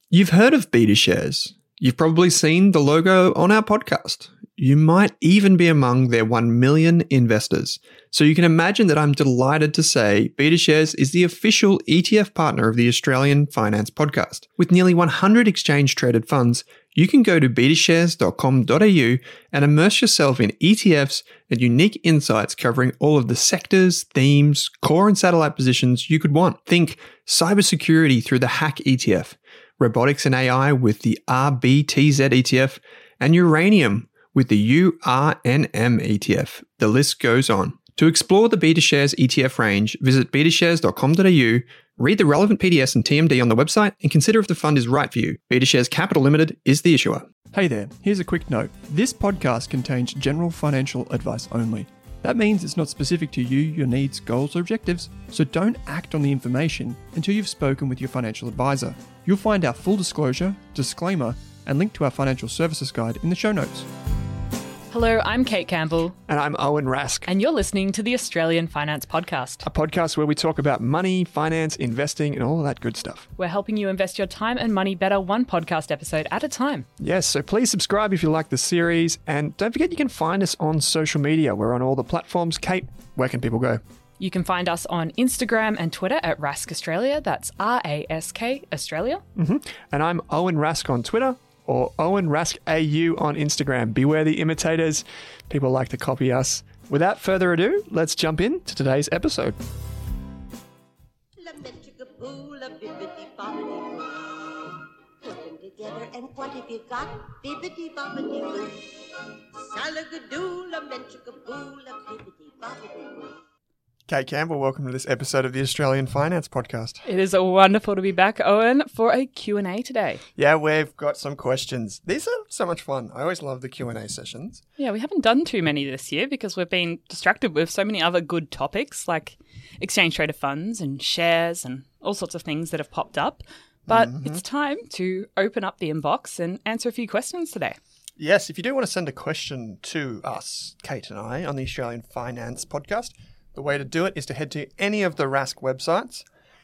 You've heard of BetaShares. You've probably seen the logo on our podcast. You might even be among their 1 million investors. So you can imagine that I'm delighted to say BetaShares is the official ETF partner of the Australian Finance Podcast. With nearly 100 exchange-traded funds, you can go to betashares.com.au and immerse yourself in ETFs and unique insights covering all of the sectors, themes, core and satellite positions you could want. Think cybersecurity through the Hack ETF, robotics and AI with the RBTZ ETF, and uranium with the URNM ETF. The list goes on. To explore the BetaShares ETF range, visit betashares.com.au, read the relevant PDS and TMD on the website, and consider if the fund is right for you. BetaShares Capital Limited is the issuer. Hey there, here's a quick note. This podcast contains general financial advice only. That means it's not specific to you, your needs, goals, or objectives, so don't act on the information until you've spoken with your financial advisor. You'll find our full disclosure, disclaimer, and link to our financial services guide in the show notes. Hello, I'm Kate Campbell. And I'm Owen Rask. And you're listening to the Australian Finance Podcast. A podcast where we talk about money, finance, investing, and all that good stuff. We're helping you invest your time and money better one podcast episode at a time. Yes, so please subscribe if you like the series. And don't forget you can find us on social media. We're on all the platforms. Kate, where can people go? You can find us on Instagram and Twitter at Rask Australia. That's RASK Australia. And I'm Owen Rask on Twitter, or Owen Rask AU on Instagram. Beware the imitators. People like to copy us. Without further ado, let's jump into today's episode. Put them together and what have you got? Bibbidi bobbidi boo. Salagadoo, lamentigadoo, bibbidi bobbidi boo. Kate Campbell, welcome to this episode of the Australian Finance Podcast. It is wonderful to be back, Owen, for a Q&A today. Yeah, we've got some questions. These are so much fun. I always love the Q&A sessions. Yeah, we haven't done too many this year because we've been distracted with so many other good topics like exchange-traded funds and shares and all sorts of things that have popped up. But it's time to open up the inbox and answer a few questions today. Yes, if you do want to send a question to us, Kate and I, on the Australian Finance Podcast, the way to do it is to head to any of the Rask websites,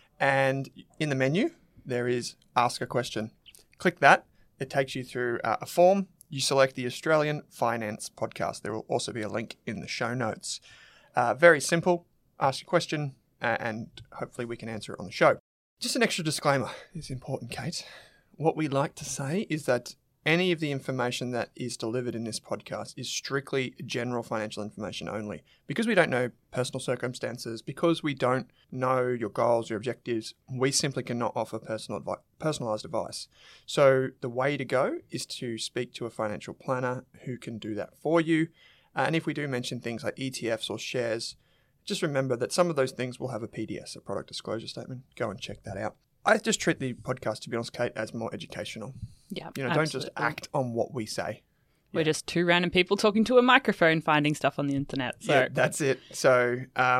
and in the menu, there is Ask a Question. Click that. It takes you through a form. You select the Australian Finance Podcast. There will also be a link in the show notes. Very simple. Ask a question, and hopefully we can answer it on the show. Just an extra disclaimer is important, Kate. What we like to say is that any of the information that is delivered in this podcast is strictly general financial information only. Because we don't know personal circumstances, because we don't know your goals, your objectives, we simply cannot offer personalised advice. So the way to go is to speak to a financial planner who can do that for you. And if we do mention things like ETFs or shares, just remember that some of those things will have a PDS, a product disclosure statement. Go and check that out. I just treat the podcast, to be honest, Kate, as more educational. Yeah, don't just act on what we say. We're just two random people talking to a microphone, finding stuff on the internet. So. Yeah, that's it. So,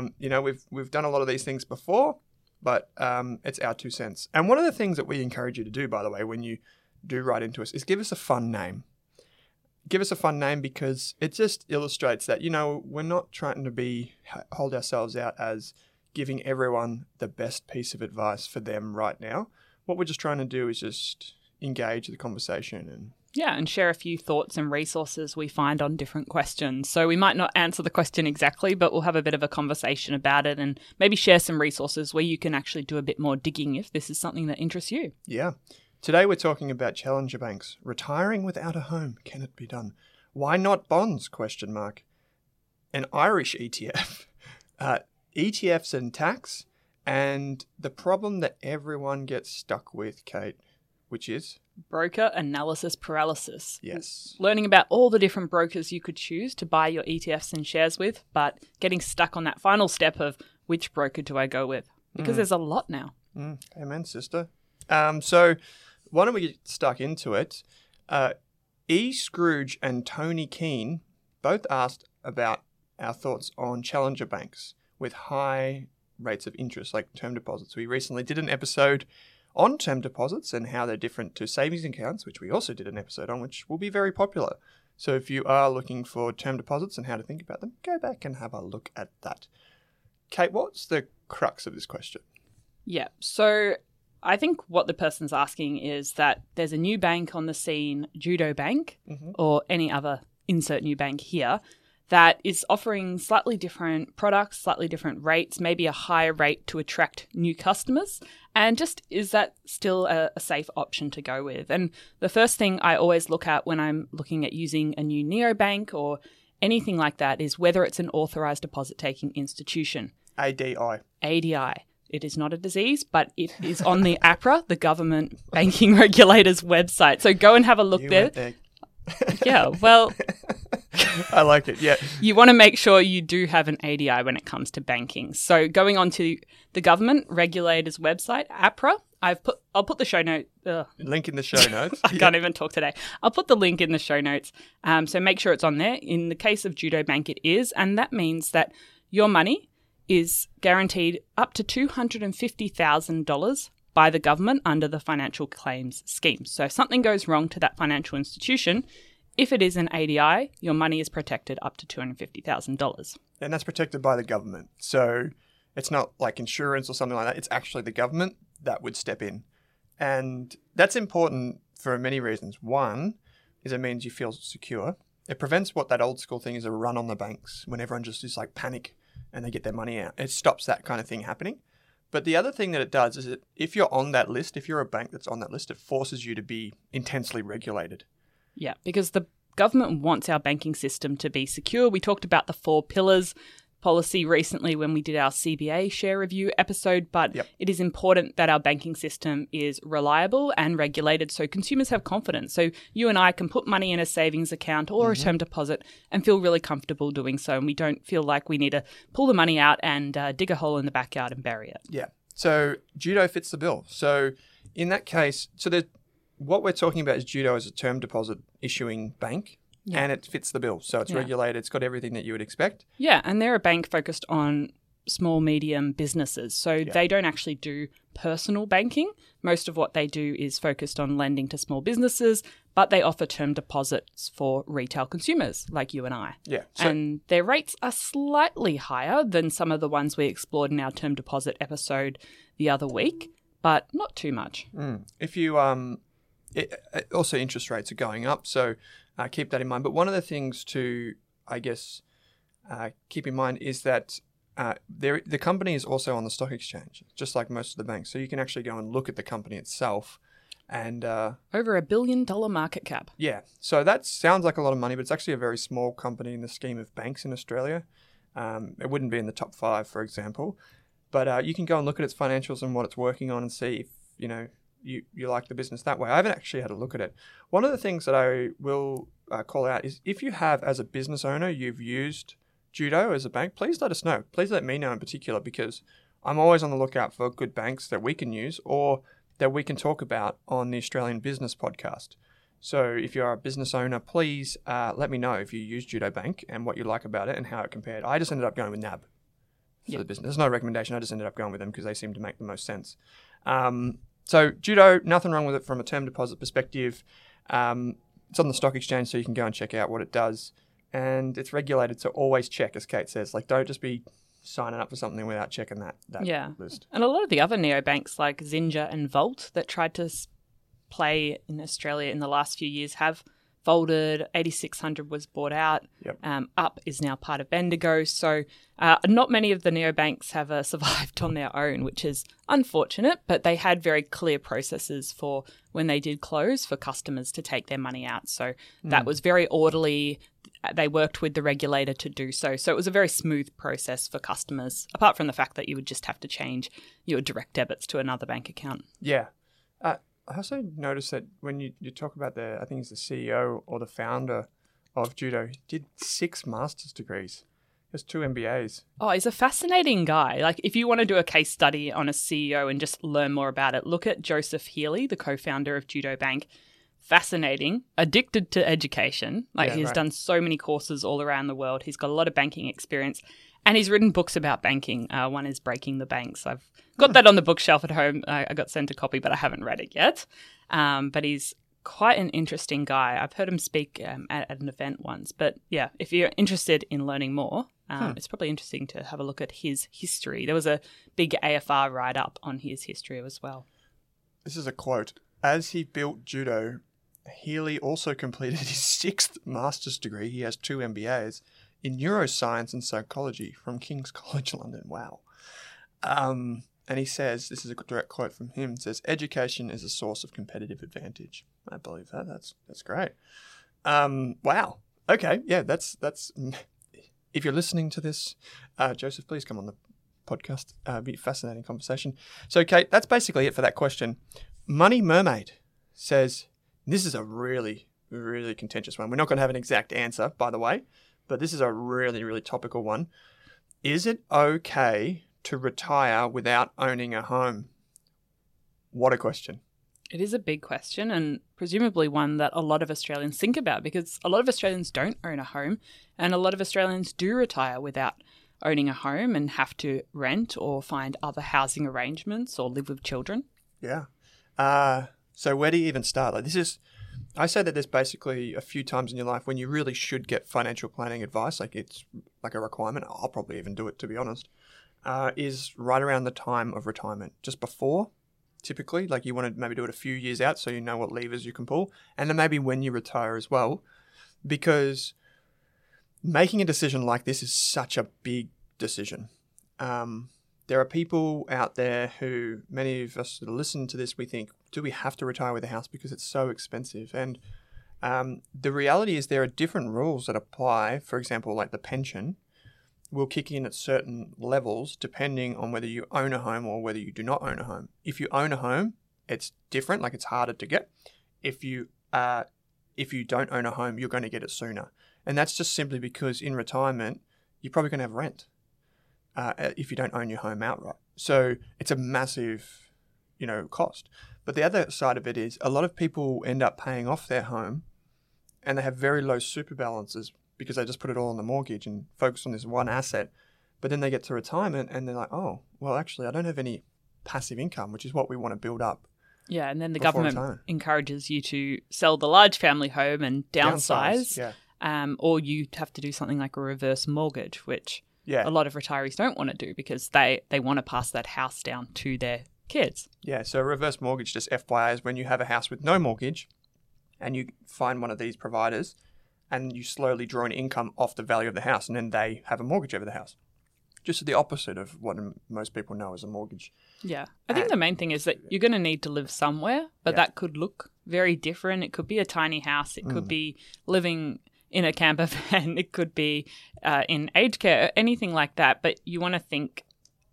we've done a lot of these things before, but it's our 2 cents. And one of the things that we encourage you to do, by the way, when you do write into us, is give us a fun name. Give us a fun name because it just illustrates that, we're not trying to hold ourselves out as giving everyone the best piece of advice for them right now. What we're just trying to do is just engage the conversation and share a few thoughts and resources we find on different questions. So we might not answer the question exactly, but we'll have a bit of a conversation about it and maybe share some resources where you can actually do a bit more digging if this is something that interests you. Yeah. Today we're talking about challenger banks. Retiring without a home, can it be done? Why not bonds? ? An Irish ETF. ETFs and tax, and the problem that everyone gets stuck with, Kate, which is? Broker analysis paralysis. Yes. Learning about all the different brokers you could choose to buy your ETFs and shares with, but getting stuck on that final step of which broker do I go with? Because there's a lot now. Amen, sister. So why don't we get stuck into it? E. Scrooge and Tony Keane both asked about our thoughts on challenger banks with high rates of interest, like term deposits. We recently did an episode on term deposits and how they're different to savings accounts, which we also did an episode on, which will be very popular. So if you are looking for term deposits and how to think about them, go back and have a look at that. Kate, what's the crux of this question? Yeah, so I think what the person's asking is that there's a new bank on the scene, Judo Bank, or any other insert new bank here, that is offering slightly different products, slightly different rates, maybe a higher rate to attract new customers. And just, is that still a safe option to go with? And the first thing I always look at when I'm looking at using a new neobank or anything like that is whether it's an authorised deposit-taking institution. ADI. ADI. It is not a disease, but it is on the APRA, the government banking regulator's website. So go and have a look there. Yeah, well... I like it, yeah. You want to make sure you do have an ADI when it comes to banking. So going on to the government regulator's website, APRA, I'll put the show note. Link in the show notes. I can't even talk today. I'll put the link in the show notes. So make sure it's on there. In the case of Judo Bank, it is. And that means that your money is guaranteed up to $250,000 by the government under the financial claims scheme. So if something goes wrong to that financial institution, if it is an ADI, your money is protected up to $250,000. And that's protected by the government. So it's not like insurance or something like that. It's actually the government that would step in. And that's important for many reasons. One is it means you feel secure. It prevents what that old school thing is, a run on the banks when everyone just is like panic and they get their money out. It stops that kind of thing happening. But the other thing that it does is that if you're on that list, if you're a bank that's on that list, it forces you to be intensely regulated. Yeah, because the government wants our banking system to be secure. We talked about the 4 pillars policy recently when we did our CBA share review episode, but it is important that our banking system is reliable and regulated so consumers have confidence. So you and I can put money in a savings account or a term deposit and feel really comfortable doing so, and we don't feel like we need to pull the money out and dig a hole in the backyard and bury it. Yeah. So Judo fits the bill. So in that case, what we're talking about is Judo as a term deposit issuing bank. Yeah. And it fits the bill. So it's regulated. It's got everything that you would expect. Yeah, and they're a bank focused on small, medium businesses. So they don't actually do personal banking. Most of what they do is focused on lending to small businesses, but they offer term deposits for retail consumers like you and I. Yeah. And their rates are slightly higher than some of the ones we explored in our term deposit episode the other week, but not too much. If you also interest rates are going up, so keep that in mind. But one of the things to, I guess, keep in mind is that the company is also on the stock exchange, just like most of the banks. So you can actually go and look at the company itself. And over $1 billion market cap. Yeah. So that sounds like a lot of money, but it's actually a very small company in the scheme of banks in Australia. It wouldn't be in the top 5, for example. But you can go and look at its financials and what it's working on and see if, you like the business that way. I haven't actually had a look at it. One of the things that I will call out is if you have, as a business owner, you've used Judo as a bank, please let us know. Please let me know in particular, because I'm always on the lookout for good banks that we can use or that we can talk about on the Australian Business Podcast. So if you're a business owner, please let me know if you use Judo Bank and what you like about it and how it compared. I just ended up going with NAB for the business. There's no recommendation. I just ended up going with them because they seem to make the most sense. So Judo, nothing wrong with it from a term deposit perspective. It's on the stock exchange, so you can go and check out what it does. And it's regulated, so always check, as Kate says. Like, don't just be signing up for something without checking that list. And a lot of the other neobanks like Zinja and Volt that tried to play in Australia in the last few years have folded. 8600 was bought out. Yep. Up is now part of Bendigo. So not many of the neobanks have survived on their own, which is unfortunate, but they had very clear processes for when they did close for customers to take their money out. So that was very orderly. They worked with the regulator to do so. So it was a very smooth process for customers, apart from the fact that you would just have to change your direct debits to another bank account. Yeah. I also noticed that when you talk about I think it's the CEO or the founder of Judo, he did 6 master's degrees. There's 2 MBAs. Oh, he's a fascinating guy. Like, if you want to do a case study on a CEO and just learn more about it, look at Joseph Healy, the co-founder of Judo Bank. Fascinating, addicted to education. He's done so many courses all around the world. He's got a lot of banking experience. And he's written books about banking. One is Breaking the Banks. I've got that on the bookshelf at home. I got sent a copy, but I haven't read it yet. But he's quite an interesting guy. I've heard him speak at an event once. But yeah, if you're interested in learning more, it's probably interesting to have a look at his history. There was a big AFR write-up on his history as well. This is a quote. As he built judo, Healy also completed his 6th master's degree. He has 2 MBAs in neuroscience and psychology from King's College London. Wow. And he says, this is a direct quote from him, it says, education is a source of competitive advantage. I believe that. That's great. Wow. Okay. Yeah, that's if you're listening to this, Joseph, please come on the podcast. It'd be a fascinating conversation. So, Kate, that's basically it for that question. Money Mermaid says, this is a really, really contentious one. We're not going to have an exact answer, by the way, but this is a really, really topical one. Is it okay to retire without owning a home? What a question. It is a big question, and presumably one that a lot of Australians think about, because a lot of Australians don't own a home, and a lot of Australians do retire without owning a home and have to rent or find other housing arrangements or live with children. Yeah. So where do you even start? I say that there's basically a few times in your life when you really should get financial planning advice. Like, it's like a requirement. I'll probably even do it, to be honest. Is right around the time of retirement, just before, typically. Like, you want to maybe do it a few years out so you know what levers you can pull, and then maybe when you retire as well, because making a decision like this is such a big decision. There are people out there who, many of us that listen to this, we think, do we have to retire with a house because it's so expensive? And the reality is there are different rules that apply. For example, like the pension will kick in at certain levels depending on whether you own a home or whether you do not own a home. If you own a home, it's different, like it's harder to get. If you don't own a home, you're going to get it sooner. And that's just simply because in retirement, you're probably going to have rent if you don't own your home outright. So it's a massive, cost. But the other side of it is a lot of people end up paying off their home and they have very low super balances because they just put it all on the mortgage and focus on this one asset. But then they get to retirement and they're like, oh, well, actually, I don't have any passive income, which is what we want to build up. Yeah, and then the government encourages you to sell the large family home and downsize. Yeah. Or you have to do something like a reverse mortgage, which a lot of retirees don't want to do because they want to pass that house down to their kids. Yeah, so a reverse mortgage, just FYI, is when you have a house with no mortgage and you find one of these providers and you slowly draw an income off the value of the house and then they have a mortgage over the house. Just the opposite of what most people know as a mortgage. Yeah. I think the main thing is that you're going to need to live somewhere, but that could look very different. It could be a tiny house. It could be living in a camper van. It could be in aged care, anything like that. But you want to think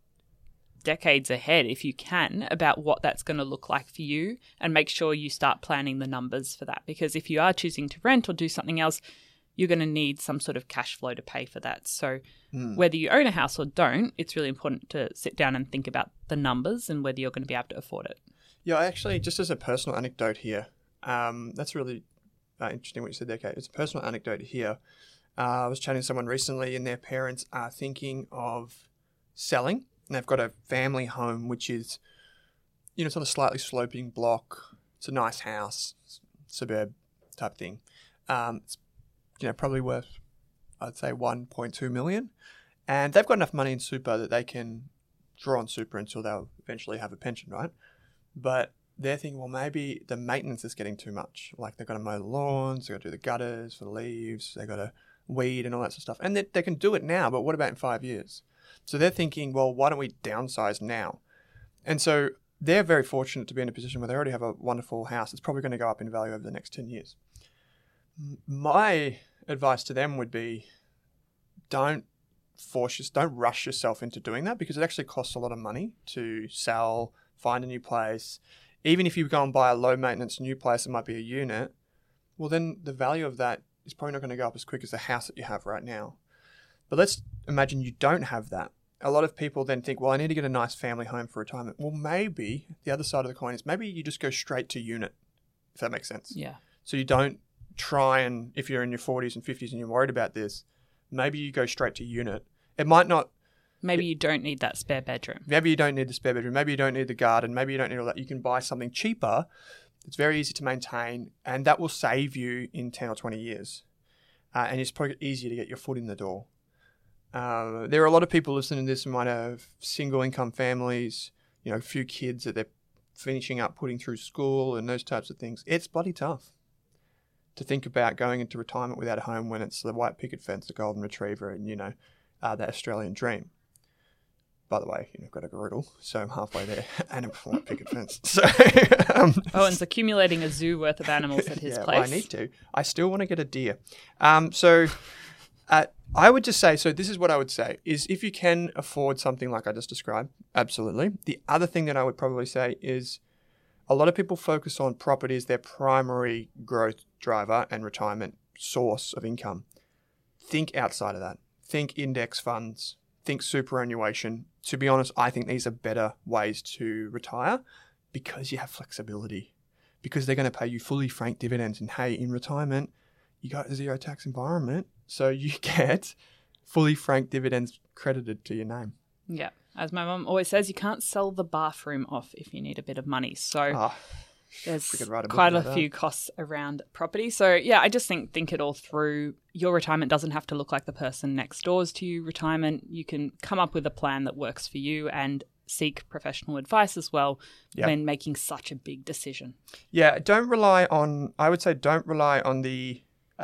decades ahead, if you can, about what that's going to look like for you and make sure you start planning the numbers for that. Because if you are choosing to rent or do something else, you're going to need some sort of cash flow to pay for that. So whether you own a house or don't, it's really important to sit down and think about the numbers and whether you're going to be able to afford it. Yeah, actually, just as a personal anecdote here, that's really interesting what you said there, Kate. It's a personal anecdote here. I was chatting to someone recently and their parents are thinking of selling. And they've got a family home, which is, it's on a slightly sloping block. It's a nice house, suburb type thing. It's, probably worth, I'd say, 1.2 million. And they've got enough money in super that they can draw on super until they'll eventually have a pension, right? But they're thinking, well, maybe the maintenance is getting too much. Like they've got to mow the lawns, they've got to do the gutters for the leaves, they've got to weed and all that sort of stuff. And they can do it now, but what about in 5 years? So they're thinking, well, why don't we downsize now? And so they're very fortunate to be in a position where they already have a wonderful house. It's probably going to go up in value over the next 10 years. My advice to them would be don't rush yourself into doing that because it actually costs a lot of money to sell, find a new place. Even if you go and buy a low maintenance new place, it might be a unit. Well, then the value of that is probably not going to go up as quick as the house that you have right now. But let's imagine you don't have that. A lot of people then think, well, I need to get a nice family home for retirement. Well, maybe the other side of the coin is maybe you just go straight to unit, if that makes sense. Yeah. So you don't try and, if you're in your 40s and 50s and you're worried about this, maybe you go straight to unit. It might not. Maybe you don't need that spare bedroom. Maybe you don't need the spare bedroom. Maybe you don't need the garden. Maybe you don't need all that. You can buy something cheaper. It's very easy to maintain, and that will save you in 10 or 20 years. And it's probably easier to get your foot in the door. There are a lot of people listening to this who might have single income families, a few kids that they're finishing up, putting through school and those types of things, it's bloody tough to think about going into retirement without a home when it's the white picket fence, the golden retriever, and, that Australian dream. By the way, I've got a Garudel, so I'm halfway there, and a white picket fence. So, Owen's accumulating a zoo worth of animals at his place. Well, I need to. I still want to get a deer. I would just say, so this is what I would say, is if you can afford something like I just described, absolutely. The other thing that I would probably say is a lot of people focus on property as their primary growth driver and retirement source of income. Think outside of that. Think index funds. Think superannuation. To be honest, I think these are better ways to retire because you have flexibility. Because they're going to pay you fully franked dividends. And hey, in retirement, you got a zero tax environment. So you get fully franked dividends credited to your name. Yeah. As my mum always says, you can't sell the bathroom off if you need a bit of money. So there's quite a few costs around property. So yeah, I just think it all through. Your retirement doesn't have to look like the person next door's to you retirement. You can come up with a plan that works for you and seek professional advice as well when making such a big decision. Yeah, don't rely on the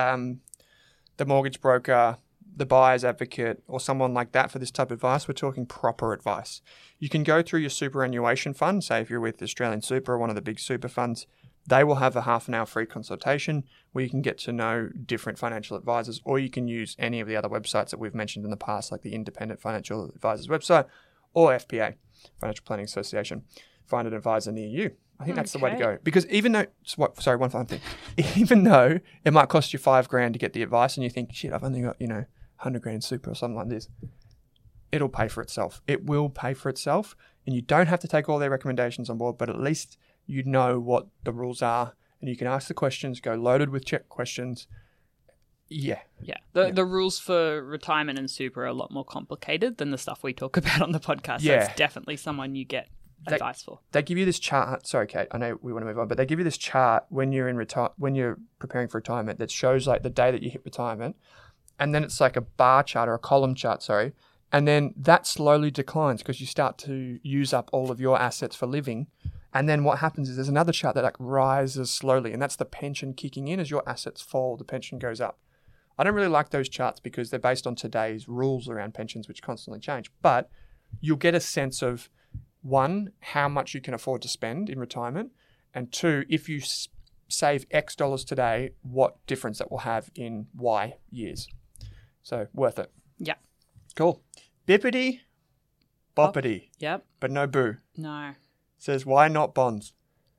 mortgage broker, the buyer's advocate, or someone like that for this type of advice. We're talking proper advice. You can go through your superannuation fund. Say if you're with Australian Super or one of the big super funds, they will have a half an hour free consultation where you can get to know different financial advisors, or you can use any of the other websites that we've mentioned in the past, like the Independent Financial Advisors website or FPA, Financial Planning Association. Find an advisor near you. I think that's the way to go. Because even though, one final thing. Even though it might cost you $5,000 to get the advice and you think, shit, I've only got, $100,000 in super or something like this, it'll pay for itself. It will pay for itself. And you don't have to take all their recommendations on board, but at least you know what the rules are and you can ask the questions, go loaded with check questions. Yeah. The rules for retirement and super are a lot more complicated than the stuff we talk about on the podcast. So it's definitely someone you get advice for. They give you this chart. Sorry, Kate, I know we want to move on, but they give you this chart when you're when you're preparing for retirement that shows like the day that you hit retirement, and then it's like a bar chart or a column chart, and then that slowly declines because you start to use up all of your assets for living, and then what happens is there's another chart that like rises slowly, and that's the pension kicking in. As your assets fall, the pension goes up. I don't really like those charts because they're based on today's rules around pensions, which constantly change, but you'll get a sense of, one, how much you can afford to spend in retirement, and two, if you save X dollars today, what difference that will have in Y years. So, worth it. Yeah. Cool. Bippity, boppity. Yep. But no boo. No. Says, why not bonds?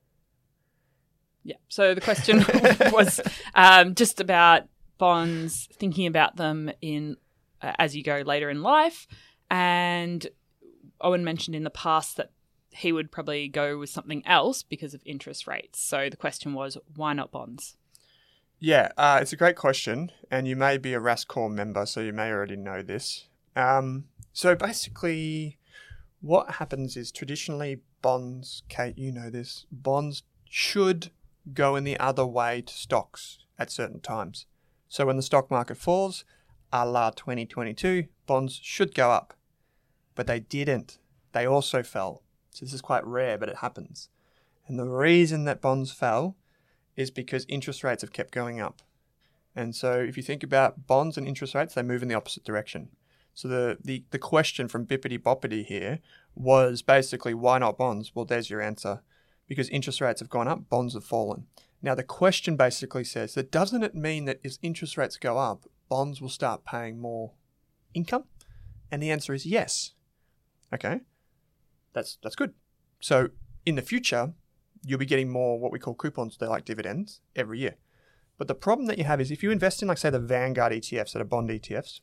Yeah. So the question was just about bonds, thinking about them in as you go later in life, and Owen mentioned in the past that he would probably go with something else because of interest rates. So the question was, why not bonds? Yeah, it's a great question, and you may be a RASCOR member, so you may already know this. So basically, what happens is traditionally bonds, Kate, you know this, bonds should go in the other way to stocks at certain times. So when the stock market falls, a la 2022, bonds should go up. But they didn't. They also fell. So this is quite rare, but it happens. And the reason that bonds fell is because interest rates have kept going up. And so if you think about bonds and interest rates, they move in the opposite direction. So the question from Bippity Boppity here was basically, why not bonds? Well, there's your answer. Because interest rates have gone up, bonds have fallen. Now, the question basically says that doesn't it mean that as interest rates go up, bonds will start paying more income? And the answer is yes. Okay, that's good. So in the future, you'll be getting more what we call coupons. They're like dividends every year. But the problem that you have is if you invest in, like, say, the Vanguard ETFs that are bond ETFs,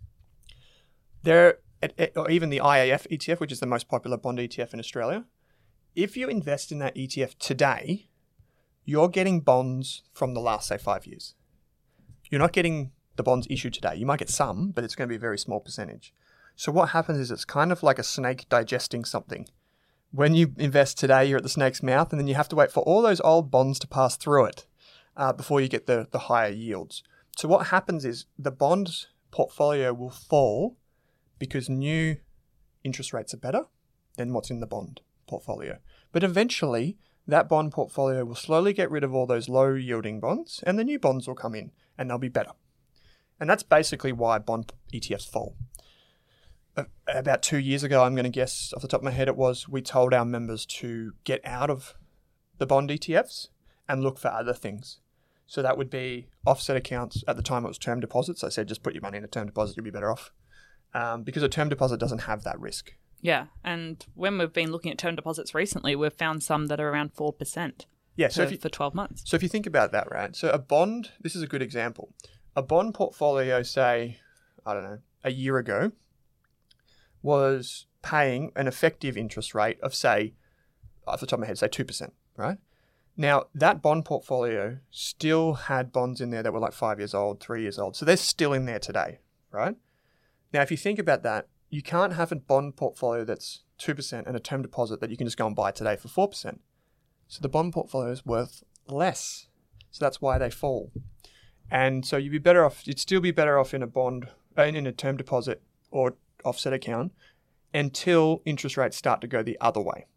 or even the IAF ETF, which is the most popular bond ETF in Australia, if you invest in that ETF today, you're getting bonds from the last, say, 5 years. You're not getting the bonds issued today. You might get some, but it's going to be a very small percentage. So what happens is it's kind of like a snake digesting something. When you invest today, you're at the snake's mouth, and then you have to wait for all those old bonds to pass through it before you get the higher yields. So what happens is the bond portfolio will fall because new interest rates are better than what's in the bond portfolio. But eventually, that bond portfolio will slowly get rid of all those low-yielding bonds, and the new bonds will come in, and they'll be better. And that's basically why bond ETFs fall. About 2 years ago, I'm going to guess off the top of my head, we told our members to get out of the bond ETFs and look for other things. So that would be offset accounts. At the time, it was term deposits. I said, just put your money in a term deposit, you'll be better off. Because a term deposit doesn't have that risk. Yeah, and when we've been looking at term deposits recently, we've found some that are around 4%. Yeah, so for 12 months. So if you think about that, right? So a bond, this is a good example. A bond portfolio, say, I don't know, a year ago, was paying an effective interest rate of, say, off the top of my head, say 2%, right? Now, that bond portfolio still had bonds in there that were like 5 years old, 3 years old. So they're still in there today, right? Now, if you think about that, you can't have a bond portfolio that's 2% and a term deposit that you can just go and buy today for 4%. So the bond portfolio is worth less. So that's why they fall. And so you'd still be better off in a bond, in a term deposit or offset account until interest rates start to go the other way.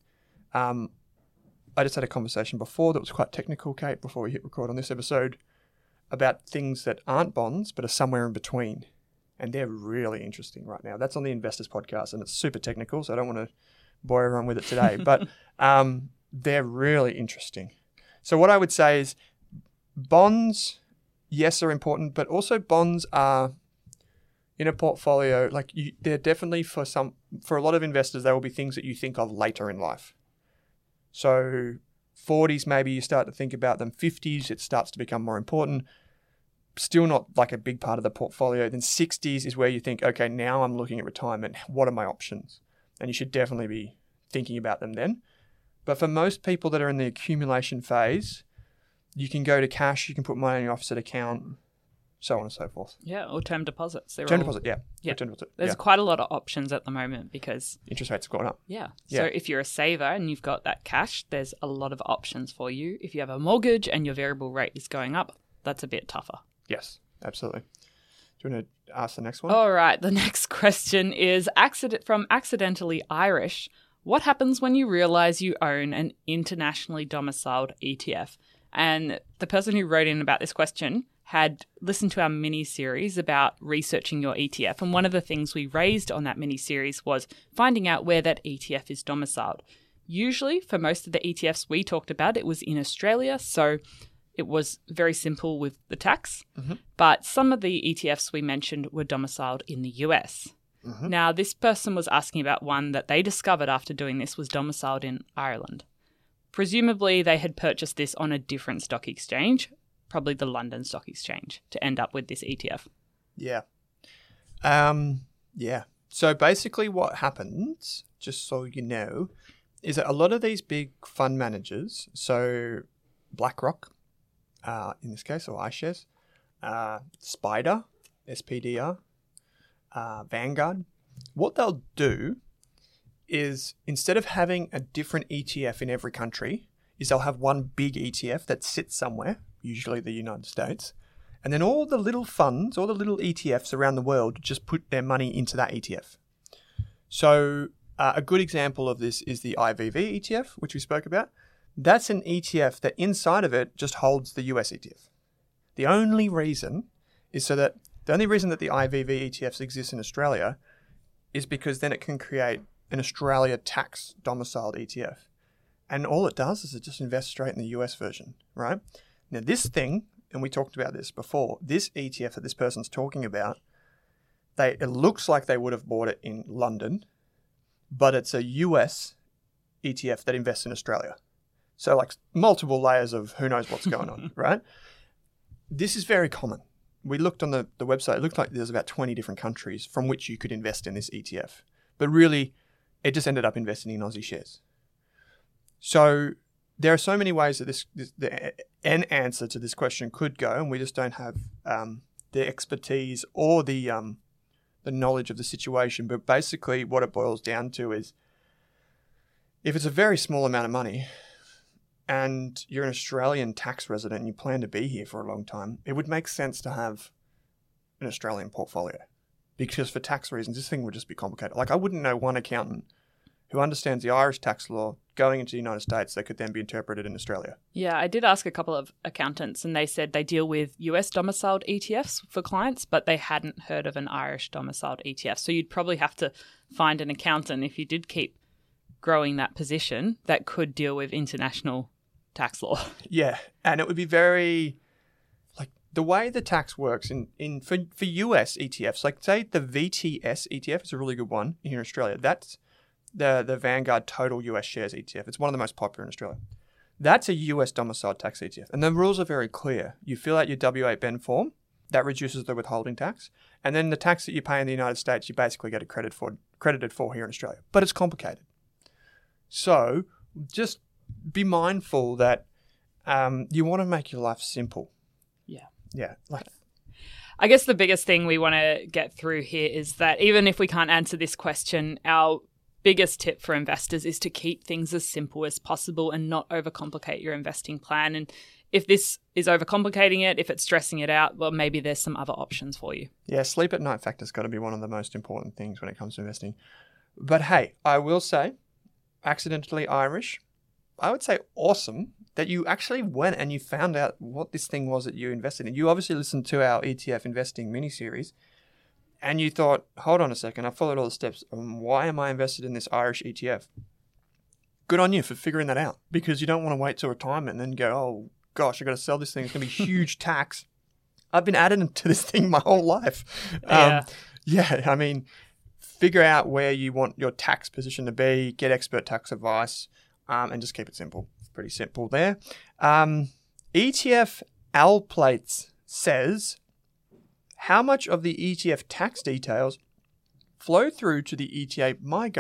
I just had a conversation before that was quite technical, Kate, before we hit record on this episode, about things that aren't bonds but are somewhere in between. And they're really interesting right now. That's on the Investors Podcast, and it's super technical, so I don't want to bore everyone with it today. But they're really interesting. So what I would say is bonds, yes, are important, but also bonds are in a portfolio, they're definitely for a lot of investors, they will be things that you think of later in life. So 40s, maybe you start to think about them. 50s, it starts to become more important. Still not like a big part of the portfolio. Then 60s is where you think, okay, now I'm looking at retirement. What are my options? And you should definitely be thinking about them then. But for most people that are in the accumulation phase, you can go to cash, you can put money in your offset account, so on and so forth. Yeah, or term deposits. Term deposit, yeah. Yeah. Term deposit, There's quite a lot of options at the moment because interest rates have gone up. Yeah. Yeah. So if you're a saver and you've got that cash, there's a lot of options for you. If you have a mortgage and your variable rate is going up, that's a bit tougher. Yes, absolutely. Do you want to ask the next one? All right. The next question is from Accidentally Irish. What happens when you realize you own an internationally domiciled ETF? And the person who wrote in about this question had listened to our mini-series about researching your ETF. And one of the things we raised on that mini-series was finding out where that ETF is domiciled. Usually, for most of the ETFs we talked about, it was in Australia. So it was very simple with the tax. Mm-hmm. But some of the ETFs we mentioned were domiciled in the US. Mm-hmm. Now, this person was asking about one that they discovered after doing this was domiciled in Ireland. Presumably, they had purchased this on a different stock exchange, probably the London Stock Exchange, to end up with this ETF. Yeah. Yeah. So basically what happens, just so you know, is that a lot of these big fund managers, so BlackRock, in this case, or iShares, SPDR, SPDR, Vanguard, what they'll do is instead of having a different ETF in every country, is they'll have one big ETF that sits somewhere, usually the United States, and then all the little funds, all the little ETFs around the world just put their money into that ETF. So a good example of this is the IVV ETF, which we spoke about. That's an ETF that inside of it just holds the US ETF. The only reason that the IVV ETFs exist in Australia is because then it can create an Australia tax domiciled ETF. And all it does is it just invests straight in the US version, right? Now this thing, and we talked about this before, this ETF that this person's talking about, it looks like they would have bought it in London, but it's a US ETF that invests in Australia. So like multiple layers of who knows what's going on, right? This is very common. We looked on the website, it looked like there's about 20 different countries from which you could invest in this ETF. But really, it just ended up investing in Aussie shares. So there are so many ways that an answer to this question could go, and we just don't have the expertise or the knowledge of the situation. But basically what it boils down to is if it's a very small amount of money and you're an Australian tax resident and you plan to be here for a long time, it would make sense to have an Australian portfolio. Because for tax reasons, this thing would just be complicated. Like I wouldn't know one accountant who understands the Irish tax law, going into the United States that could then be interpreted in Australia. Yeah, I did ask a couple of accountants and they said they deal with US domiciled ETFs for clients, but they hadn't heard of an Irish domiciled ETF. So you'd probably have to find an accountant if you did keep growing that position that could deal with international tax law. Yeah, and it would be very, like, the way the tax works for US ETFs, like say the VTS ETF is a really good one here in Australia. That's the Vanguard Total US Shares ETF. It's one of the most popular in Australia. That's a US domiciled tax ETF. And the rules are very clear. You fill out your W8BEN form, that reduces the withholding tax. And then the tax that you pay in the United States, you basically get credited for here in Australia. But it's complicated. So just be mindful that you want to make your life simple. Yeah. Yeah. Like, I guess the biggest thing we want to get through here is that even if we can't answer this question, our biggest tip for investors is to keep things as simple as possible and not overcomplicate your investing plan. And if this is overcomplicating it, if it's stressing it out, well, maybe there's some other options for you. Yeah, sleep at night factor's got to be one of the most important things when it comes to investing. But hey, I will say, accidentally Irish, I would say awesome that you actually went and you found out what this thing was that you invested in. You obviously listened to our ETF investing mini-series and you thought, hold on a second, I followed all the steps. Why am I invested in this Irish ETF? Good on you for figuring that out, because you don't want to wait till retirement and then go, oh gosh, I got to sell this thing. It's going to be huge tax. I've been adding to this thing my whole life. I mean, figure out where you want your tax position to be, get expert tax advice, and just keep it simple. Pretty simple there. ETF Alplates says, how much of the ETF tax details flow through to the the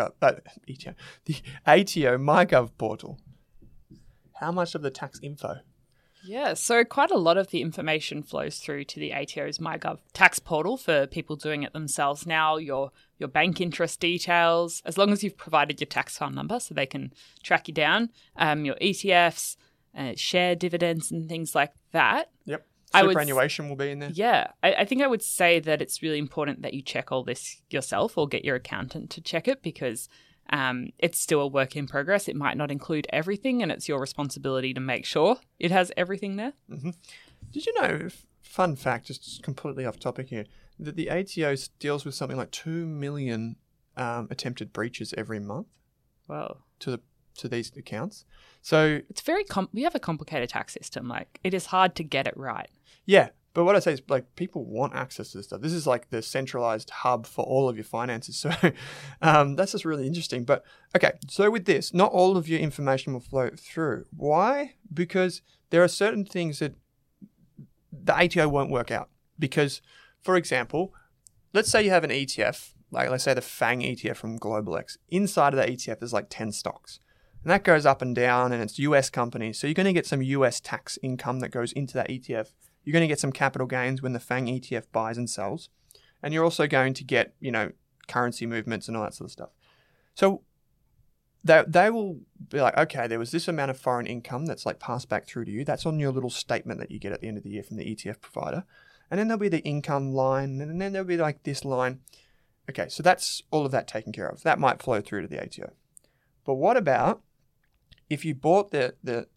ATO MyGov portal? How much of the tax info? Yeah, so quite a lot of the information flows through to the ATO's MyGov tax portal for people doing it themselves now. Your bank interest details, as long as you've provided your tax file number so they can track you down, your ETFs, share dividends and things like that. Yep. Superannuation will be in there. Yeah. I think I would say that it's really important that you check all this yourself or get your accountant to check it, because it's still a work in progress. It might not include everything, and it's your responsibility to make sure it has everything there. Mm-hmm. Did you know, fun fact, just completely off topic here, that the ATO deals with something like 2 million attempted breaches every month? Wow. To these accounts. So it's very we have a complicated tax system. Like, it is hard to get it right. Yeah, but what I say is, like, people want access to this stuff. This is like the centralized hub for all of your finances. So that's just really interesting. But okay, so with this, not all of your information will flow through. Why? Because there are certain things that the ATO won't work out. Because, for example, let's say you have an ETF, like let's say the FANG ETF from GlobalX. Inside of that ETF is like 10 stocks. And that goes up and down, and it's US companies. So you're going to get some US tax income that goes into that ETF. You're going to get some capital gains when the FANG ETF buys and sells. And you're also going to get, currency movements and all that sort of stuff. So they will be like, okay, there was this amount of foreign income that's like passed back through to you. That's on your little statement that you get at the end of the year from the ETF provider. And then there'll be the income line, and then there'll be like this line. Okay, so that's all of that taken care of. That might flow through to the ATO. But what about if you bought the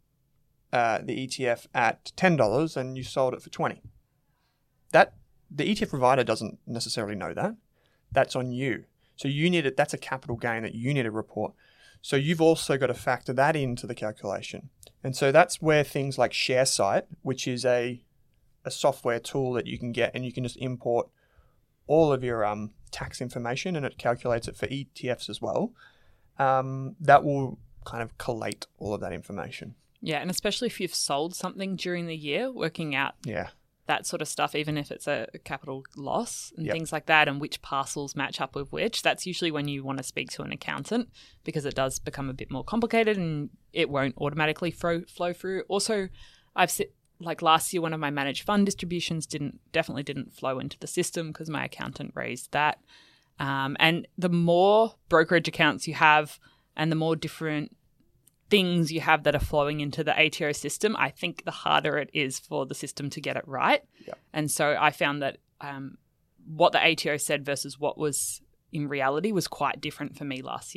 ETF at $10 and you sold it for $20? That the ETF provider doesn't necessarily know that. That's on you. So you need it. That's a capital gain that you need to report. So you've also got to factor that into the calculation. And so that's where things like ShareSite, which is a software tool that you can get, and you can just import all of your tax information, and it calculates it for ETFs as well. That will kind of collate all of that information. Yeah, and especially if you've sold something during the year, working out that sort of stuff, even if it's a capital loss and things like that, and which parcels match up with which, that's usually when you want to speak to an accountant, because it does become a bit more complicated and it won't automatically flow through. Also, like last year, one of my managed fund distributions definitely didn't flow into the system because my accountant raised that. And the more brokerage accounts you have and the more different things you have that are flowing into the ATO system, I think the harder it is for the system to get it right. Yep. And so I found that what the ATO said versus what was in reality was quite different for me last year.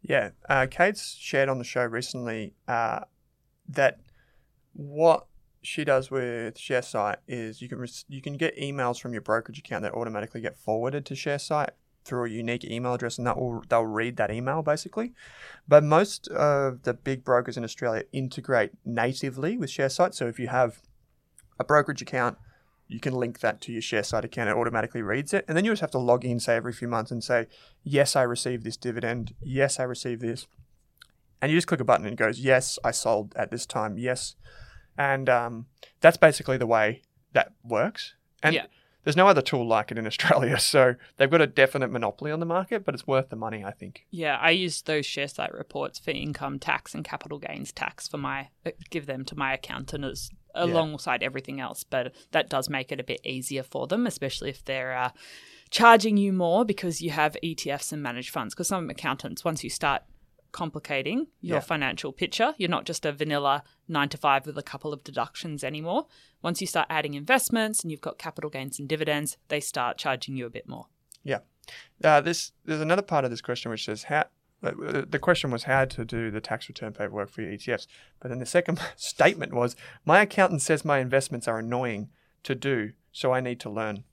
Yeah. Kate's shared on the show recently that what she does with ShareSite is you can get emails from your brokerage account that automatically get forwarded to ShareSite through a unique email address, and they'll read that email basically. But most of the big brokers in Australia integrate natively with ShareSite. So if you have a brokerage account, you can link that to your ShareSite account. It automatically reads it. And then you just have to log in, say, every few months and say, yes, I received this dividend. Yes, I received this. And you just click a button and it goes, yes, I sold at this time. Yes. And that's basically the way that works. And there's no other tool like it in Australia. So they've got a definite monopoly on the market, but it's worth the money, I think. Yeah, I use those ShareSite reports for income tax and capital gains tax give them to my accountant alongside everything else. But that does make it a bit easier for them, especially if they're charging you more because you have ETFs and managed funds. Because some accountants, once you start complicating your financial picture, you're not just a vanilla 9 to 5 with a couple of deductions anymore. Once you start adding investments and you've got capital gains and dividends, they start charging you a bit more. Yeah. There's another part of this question which says the question was how to do the tax return paperwork for your ETFs. But then the second statement was, my accountant says my investments are annoying to do, so I need to learn.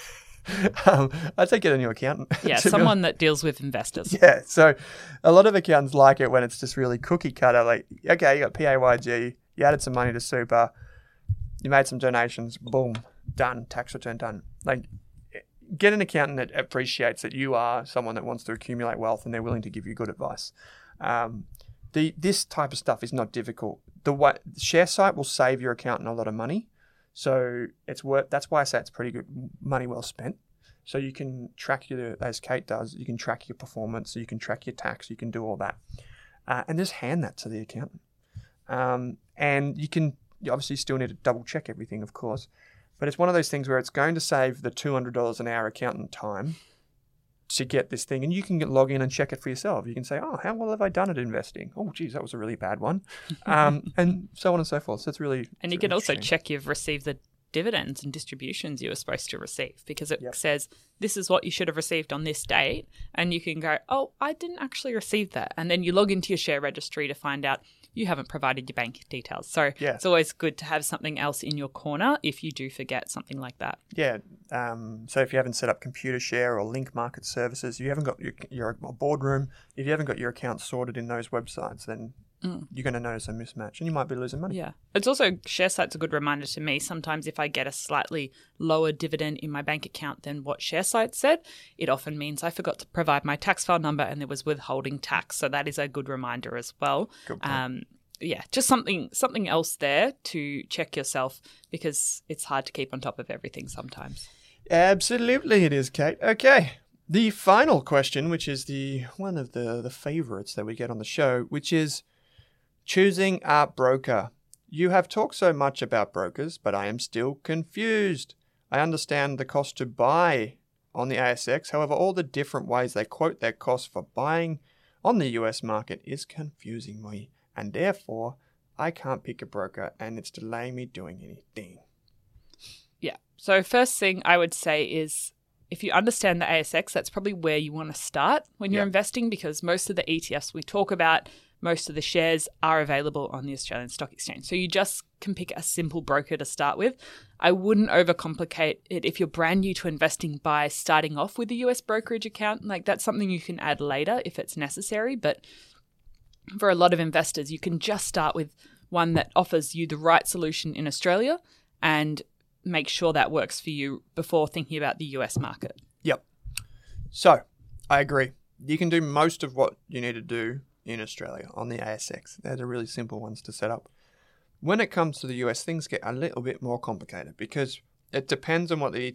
I'd say get a new accountant. Yeah, someone that deals with investors. Yeah, so a lot of accountants like it when it's just really cookie cutter. Like, okay, you got PAYG, you added some money to super, you made some donations, boom, done, tax return done. Like, get an accountant that appreciates that you are someone that wants to accumulate wealth and they're willing to give you good advice. This type of stuff is not difficult. ShareSite will save your accountant a lot of money. So that's why I say it's pretty good money well spent. So you can track as Kate does, you can track your performance, you can track your tax, you can do all that. And just hand that to the accountant. And you obviously still need to double check everything, of course. But it's one of those things where it's going to save the $200 an hour accountant time to get this thing. And you can log in and check it for yourself. You can say, oh, how well have I done at investing? Oh, geez, that was a really bad one. And so on and so forth. So it's really... And you can also check you've received the dividends and distributions you were supposed to receive, because it says this is what you should have received on this date. And you can go, oh, I didn't actually receive that. And then you log into your share registry to find out you haven't provided your bank details. So it's always good to have something else in your corner if you do forget something like that. Yeah. So if you haven't set up Computershare or Link Market Services, you haven't got your boardroom, if you haven't got your account sorted in those websites, then you're going to notice a mismatch and you might be losing money. Yeah. It's also, ShareSite's a good reminder to me. Sometimes if I get a slightly lower dividend in my bank account than what ShareSite said, it often means I forgot to provide my tax file number and there was withholding tax. So that is a good reminder as well. Good point. Just something else there to check yourself, because it's hard to keep on top of everything sometimes. Absolutely it is, Kate. Okay. The final question, which is one of the favorites that we get on the show, which is choosing a broker. You have talked so much about brokers, but I am still confused. I understand the cost to buy on the ASX. However, all the different ways they quote their cost for buying on the US market is confusing me. And therefore, I can't pick a broker and it's delaying me doing anything. Yeah. So first thing I would say is, if you understand the ASX, that's probably where you want to start when you're investing, because most of the ETFs we talk about, most of the shares are available on the Australian Stock Exchange. So you just can pick a simple broker to start with. I wouldn't overcomplicate it if you're brand new to investing by starting off with a US brokerage account. Like, that's something you can add later if it's necessary. But for a lot of investors, you can just start with one that offers you the right solution in Australia and make sure that works for you before thinking about the US market. Yep. So, I agree. You can do most of what you need to do in Australia on the ASX. They're the really simple ones to set up. When it comes to the US, things get a little bit more complicated because it depends on what the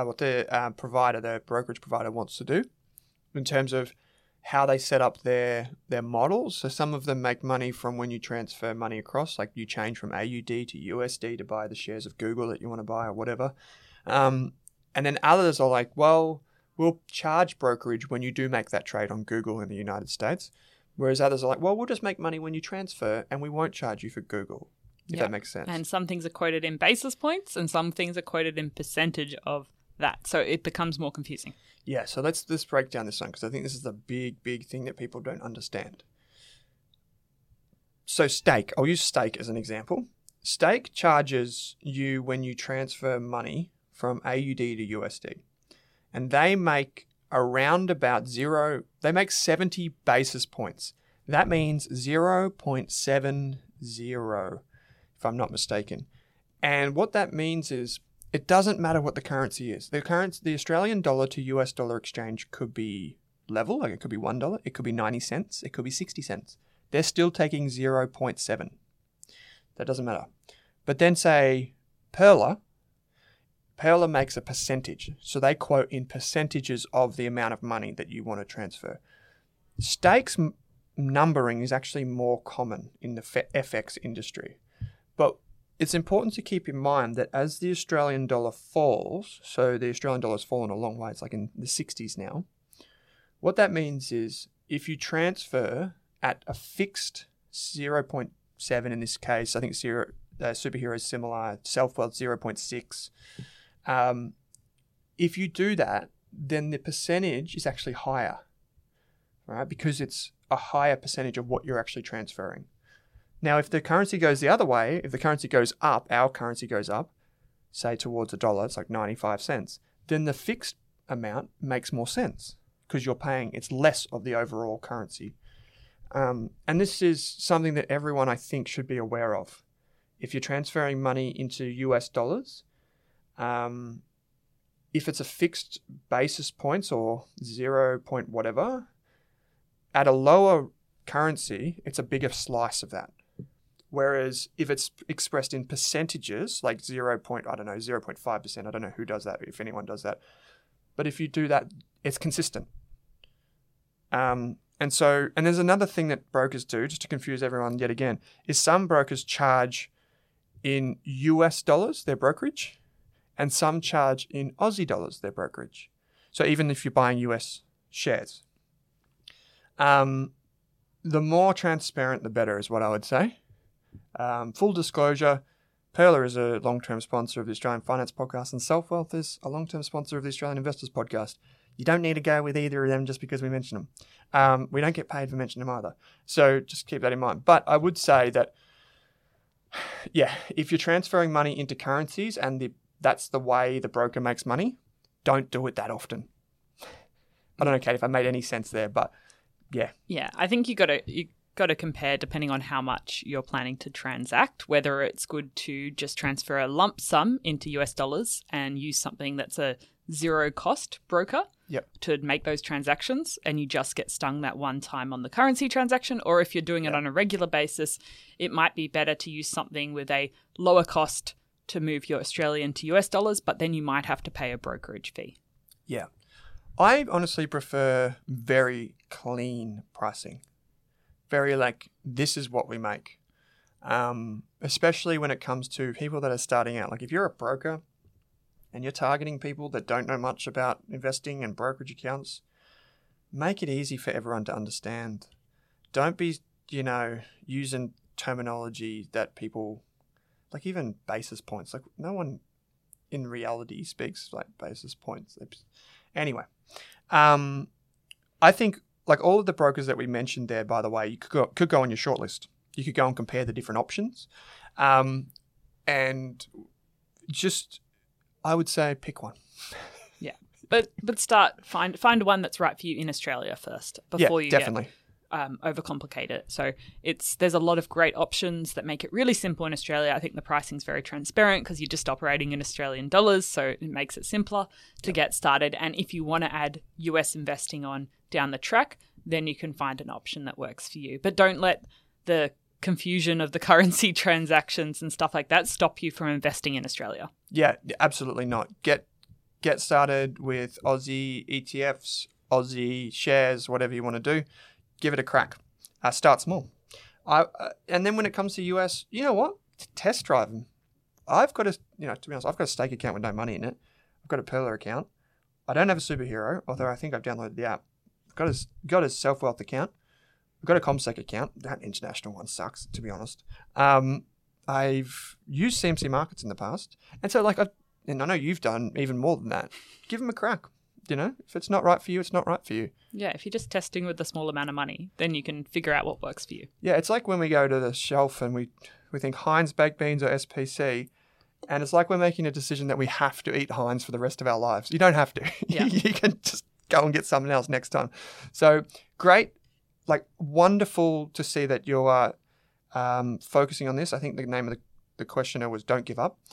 the brokerage provider wants to do in terms of how they set up their models. So some of them make money from when you transfer money across, like you change from AUD to USD to buy the shares of Google that you want to buy or whatever. And then others are like, well, we'll charge brokerage when you do make that trade on Google in the United States. Whereas others are like, well, we'll just make money when you transfer and we won't charge you for Google, if that makes sense. And some things are quoted in basis points and some things are quoted in percentage of that. So it becomes more confusing. Yeah, so let's break down this one because I think this is the big thing that people don't understand. So Stake, I'll use Stake as an example. Stake charges you when you transfer money from AUD to USD. And they make around about they make 70 basis points. That means 0.70, if I'm not mistaken. And what that means is it doesn't matter what the currency is. The Australian dollar to US dollar exchange could be level, like it could be $1, it could be 90 cents, it could be 60 cents. They're still taking 0.7. That doesn't matter. But then say Pearler makes a percentage. So they quote in percentages of the amount of money that you want to transfer. Stake's numbering is actually more common in the FX industry. But it's important to keep in mind that as the Australian dollar falls, so the Australian dollar has fallen a long way, it's like in the 60s now, what that means is if you transfer at a fixed 0.7 in this case, I think Superhero is similar, Self-Wealth 0.6. If you do that, then the percentage is actually higher, right? Because it's a higher percentage of what you're actually transferring. Now, if the currency goes the other way, if the currency goes up, our currency goes up, say towards $1, it's like 95 cents, then the fixed amount makes more sense because you're paying, it's less of the overall currency. And this is something that everyone, I think, should be aware of. If you're transferring money into US dollars, if it's a fixed basis points or 0 point whatever, at a lower currency, it's a bigger slice of that. Whereas if it's expressed in percentages, like 0.5%, I don't know who does that, if anyone does that. But if you do that, it's consistent. And there's another thing that brokers do, just to confuse everyone yet again, is some brokers charge in US dollars, their brokerage, and some charge in Aussie dollars, their brokerage. So even if you're buying US shares. The more transparent, the better is what I would say. Full disclosure, Pearler is a long-term sponsor of the Australian Finance Podcast and Self-Wealth is a long-term sponsor of the Australian Investors Podcast. You don't need to go with either of them just because we mention them. We don't get paid for mentioning them either. So just keep that in mind. But I would say that, yeah, if you're transferring money into currencies and that's the way the broker makes money, don't do it that often. I don't know, Kate, if I made any sense there, but yeah. Yeah, I think you got to compare depending on how much you're planning to transact, whether it's good to just transfer a lump sum into US dollars and use something that's a zero cost broker to make those transactions and you just get stung that one time on the currency transaction, or if you're doing it on a regular basis, it might be better to use something with a lower cost to move your Australian to US dollars, but then you might have to pay a brokerage fee. Yeah. I honestly prefer very clean pricing. Very like, this is what we make. Especially when it comes to people that are starting out. Like if you're a broker and you're targeting people that don't know much about investing and brokerage accounts, make it easy for everyone to understand. Don't be, using terminology that people, like even basis points. Like no one in reality speaks like basis points. Anyway, I think like all of the brokers that we mentioned there, by the way, you could go on your shortlist. You could go and compare the different options. And just, I would say pick one. Yeah. But find one that's right for you in Australia first before you definitely. Overcomplicate it. So there's a lot of great options that make it really simple in Australia. I think the pricing's very transparent because you're just operating in Australian dollars, so it makes it simpler to get started. And if you want to add US investing on down the track, then you can find an option that works for you. But don't let the confusion of the currency transactions and stuff like that stop you from investing in Australia. Yeah, absolutely not. Get started with Aussie ETFs, Aussie shares, whatever you want to do. Give it a crack. Start small. And then when it comes to US, you know what? Test drive them. I've got to be honest, I've got a Stake account with no money in it. I've got a Pearler account. I don't have a Superhero, although I think I've downloaded the app. I've got a Self-Wealth account. I've got a CommSec account. That international one sucks, to be honest. I've used CMC Markets in the past. And so and I know you've done even more than that, give them a crack. You know, if it's not right for you, it's not right for you. Yeah, if you're just testing with a small amount of money, then you can figure out what works for you. Yeah, it's like when we go to the shelf and we think Heinz baked beans or SPC, and it's like we're making a decision that we have to eat Heinz for the rest of our lives. You don't have to. Yeah. You can just go and get something else next time. So great, like wonderful to see that you are focusing on this. I think the name of the questionnaire was "Don't Give Up."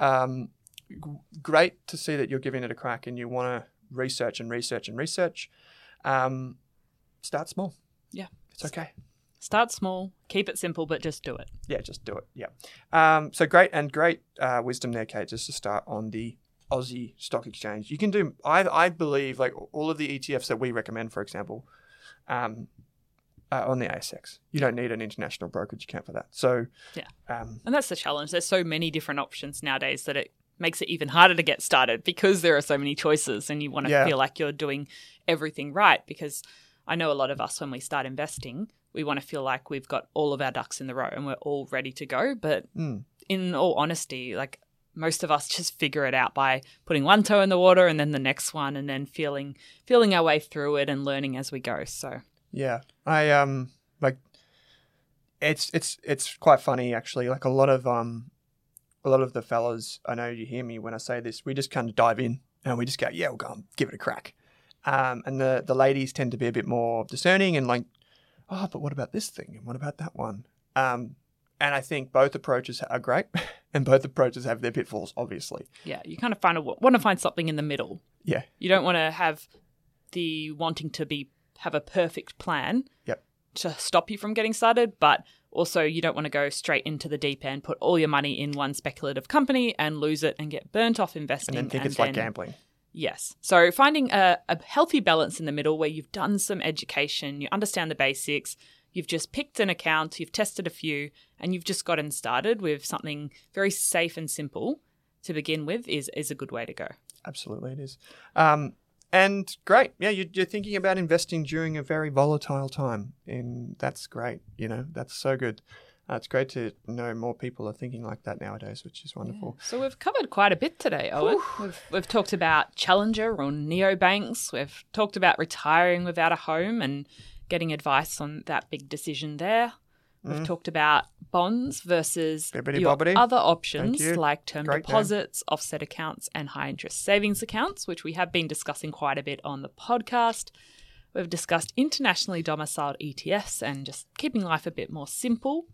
Great to see that you're giving it a crack and you want to research and research and research. Start small. Yeah. It's okay. Start small, keep it simple, but just do it. Yeah, just do it. Yeah. So great wisdom there, Kate, just to start on the Aussie Stock Exchange. You can do, I believe, like all of the ETFs that we recommend, for example, on the ASX. You don't need an international brokerage account for that. So yeah. And that's the challenge. There's so many different options nowadays that it makes it even harder to get started because there are so many choices and you want to feel like you're doing everything right. Because I know a lot of us, when we start investing, we want to feel like we've got all of our ducks in the row and we're all ready to go. But in all honesty, like most of us just figure it out by putting one toe in the water and then the next one and then feeling our way through it and learning as we go. So yeah, I like it's quite funny actually. Like a lot of the fellas, I know you hear me when I say this, we just kind of dive in and we just go, yeah, we'll go and give it a crack. And the ladies tend to be a bit more discerning and like, oh, but what about this thing? And what about that one? And I think both approaches are great and both approaches have their pitfalls, obviously. Yeah, you kind of want to find something in the middle. Yeah. You don't want to have the wanting to have a perfect plan to stop you from getting started, but also you don't want to go straight into the deep end, put all your money in one speculative company and lose it and get burnt off investing. And then think it's like gambling. Yes. So finding a healthy balance in the middle where you've done some education, you understand the basics, you've just picked an account, you've tested a few, and you've just gotten started with something very safe and simple to begin with is a good way to go. Absolutely it is. And great. Yeah, you're thinking about investing during a very volatile time, and that's great. You know, that's so good. It's great to know more people are thinking like that nowadays, which is wonderful. Yeah. So we've covered quite a bit today, Owen. We've talked about Challenger or neobanks. We've talked about retiring without a home and getting advice on that big decision there. We've talked about bonds versus your other options like term deposits, offset accounts, and high-interest savings accounts, which we have been discussing quite a bit on the podcast. We've discussed internationally domiciled ETFs and just keeping life a bit more simple.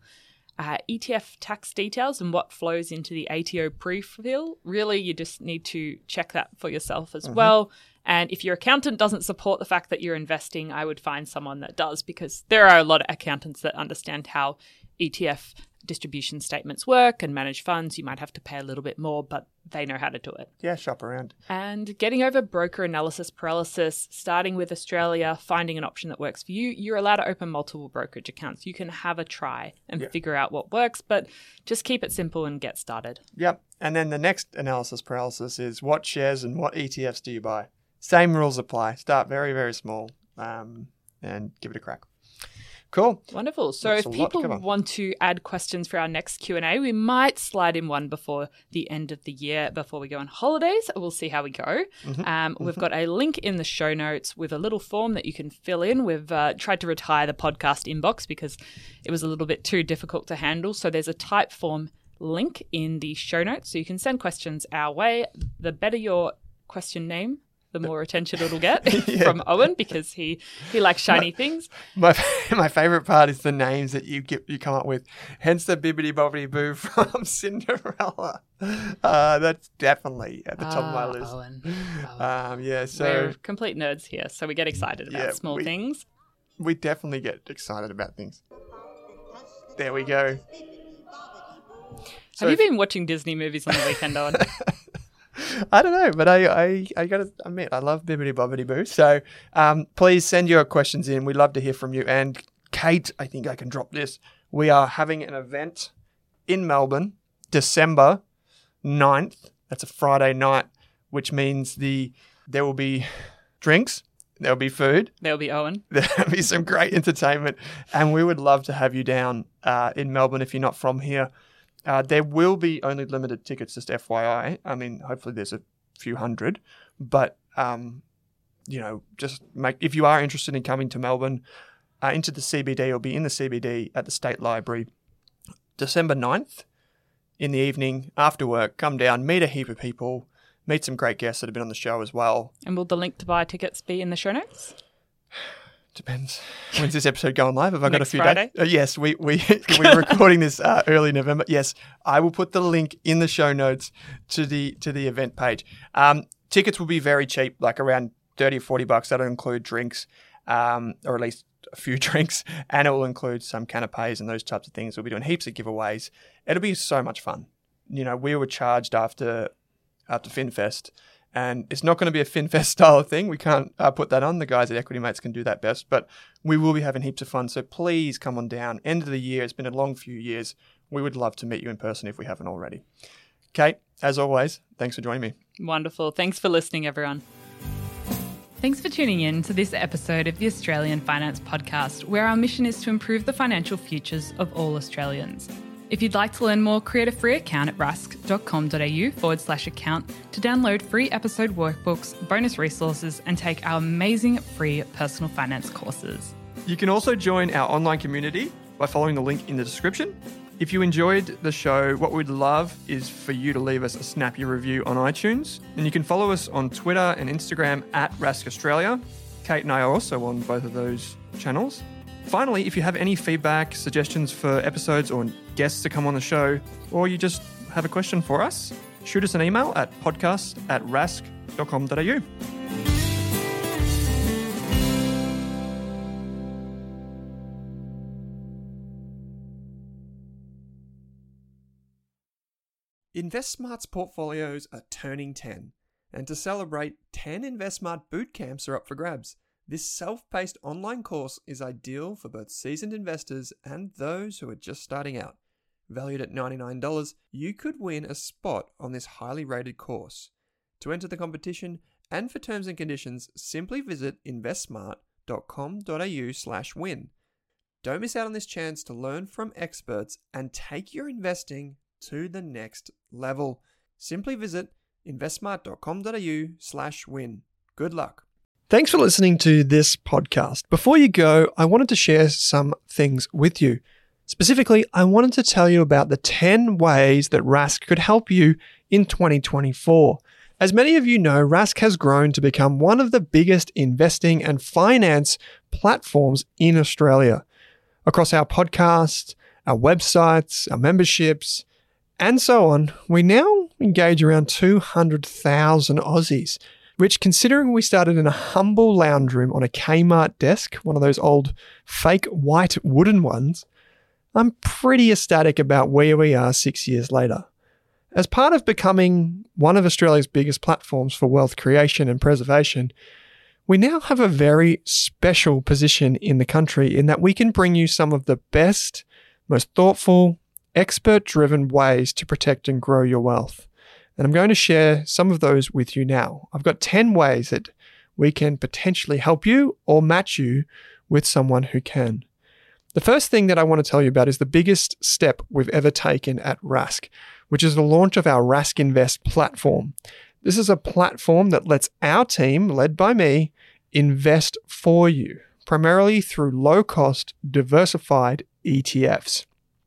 ETF tax details and what flows into the ATO pre-fill. Really, you just need to check that for yourself as well. And if your accountant doesn't support the fact that you're investing, I would find someone that does, because there are a lot of accountants that understand how ETF distribution statements work and manage funds. You might have to pay a little bit more, but they know how to do it. Yeah, shop around. And getting over broker analysis paralysis, starting with Australia, finding an option that works for you. You're allowed to open multiple brokerage accounts. You can have a try and figure out what works, but just keep it simple and get started. Yep. And then the next analysis paralysis is what shares and what ETFs do you buy? Same rules apply. Start very, very small and give it a crack. Cool. Wonderful. So if people want to add questions for our next Q&A, we might slide in one before the end of the year, before we go on holidays. We'll see how we go. We've got a link in the show notes with a little form that you can fill in. We've tried to retire the podcast inbox because it was a little bit too difficult to handle. So there's a type form link in the show notes. So you can send questions our way. The better your question name, the more attention it'll get from Owen, because he likes shiny things. My favourite part is the names that you come up with. Hence the Bibbidi Bobbidi Boo from Cinderella. That's definitely at the top of my list. Owen. So we're complete nerds here, so we get excited about small things. We definitely get excited about things. There we go. Have you been watching Disney movies on the weekend, Owen? I don't know, but I got to admit, I love Bibbidi Bobbidi Boo. So please send your questions in. We'd love to hear from you. And Kate, I think I can drop this. We are having an event in Melbourne, December 9th. That's a Friday night, which means there will be drinks, there will be food. There will be Owen. There will be some great entertainment. And we would love to have you down in Melbourne if you're not from here. There will be only limited tickets, just FYI. I mean, hopefully there's a few hundred, but just if you are interested in coming to Melbourne, into the CBD, or be in the CBD at the State Library, December 9th in the evening after work, come down, meet a heap of people, meet some great guests that have been on the show as well. And will the link to buy tickets be in the show notes? Depends. When's this episode going live? Have I got a few Friday? days? Yes, we're recording this early November. Yes, I will put the link in the show notes to the event page. Tickets will be very cheap, like around $30 or $40. That'll include drinks, or at least a few drinks, and it will include some canapes and those types of things. We'll be doing heaps of giveaways. It'll be so much fun. We were charged after FinFest. And it's not going to be a FinFest style thing. We can't put that on. The guys at Equity Mates can do that best. But we will be having heaps of fun. So please come on down. End of the year. It's been a long few years. We would love to meet you in person if we haven't already. Kate, as always, thanks for joining me. Wonderful. Thanks for listening, everyone. Thanks for tuning in to this episode of the Australian Finance Podcast, where our mission is to improve the financial futures of all Australians. If you'd like to learn more, create a free account at rask.com.au/account to download free episode workbooks, bonus resources, and take our amazing free personal finance courses. You can also join our online community by following the link in the description. If you enjoyed the show, what we'd love is for you to leave us a snappy review on iTunes. And you can follow us on Twitter and Instagram at Rask Australia. Kate and I are also on both of those channels. Finally, if you have any feedback, suggestions for episodes or guests to come on the show, or you just have a question for us, shoot us an email at podcast@rask.com.au. InvestSmart's portfolios are turning 10, and to celebrate, 10 InvestSmart boot camps are up for grabs. This self-paced online course is ideal for both seasoned investors and those who are just starting out. Valued at $99, you could win a spot on this highly rated course. To enter the competition and for terms and conditions, simply visit investsmart.com.au/win. Don't miss out on this chance to learn from experts and take your investing to the next level. Simply visit investsmart.com.au/win. Good luck. Thanks for listening to this podcast. Before you go, I wanted to share some things with you. Specifically, I wanted to tell you about the 10 ways that Rask could help you in 2024. As many of you know, Rask has grown to become one of the biggest investing and finance platforms in Australia. Across our podcast, our websites, our memberships, and so on, we now engage around 200,000 Aussies. Which, considering we started in a humble lounge room on a Kmart desk, one of those old fake white wooden ones, I'm pretty ecstatic about where we are 6 years later. As part of becoming one of Australia's biggest platforms for wealth creation and preservation, we now have a very special position in the country in that we can bring you some of the best, most thoughtful, expert-driven ways to protect and grow your wealth. And I'm going to share some of those with you now. I've got 10 ways that we can potentially help you or match you with someone who can. The first thing that I want to tell you about is the biggest step we've ever taken at Rask, which is the launch of our Rask Invest platform. This is a platform that lets our team, led by me, invest for you, primarily through low-cost, diversified ETFs.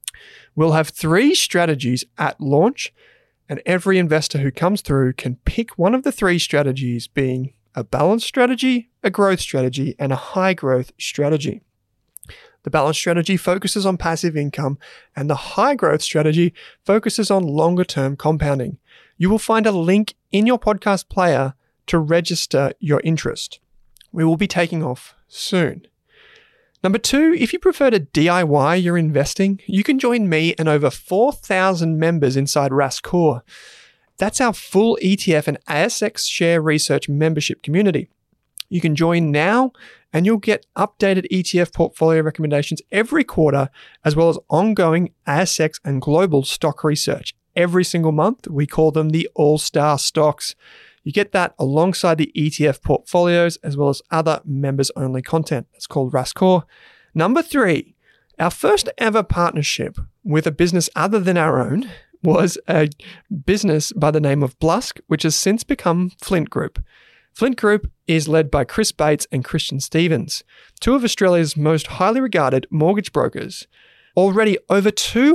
We'll have 3 strategies at launch, and every investor who comes through can pick one of the 3 strategies, being a balanced strategy, a growth strategy, and a high growth strategy. The balanced strategy focuses on passive income, and the high growth strategy focuses on longer term compounding. You will find a link in your podcast player to register your interest. We will be taking off soon. Number 2, if you prefer to DIY your investing, you can join me and over 4,000 members inside Rask Core. That's our full ETF and ASX share research membership community. You can join now and you'll get updated ETF portfolio recommendations every quarter, as well as ongoing ASX and global stock research. Every single month, we call them the All-Star Stocks. You get that alongside the ETF portfolios, as well as other members-only content. It's called Rask Core. Number 3, our first ever partnership with a business other than our own was a business by the name of Blusk, which has since become Flint Group. Flint Group is led by Chris Bates and Christian Stevens, two of Australia's most highly regarded mortgage brokers. Already over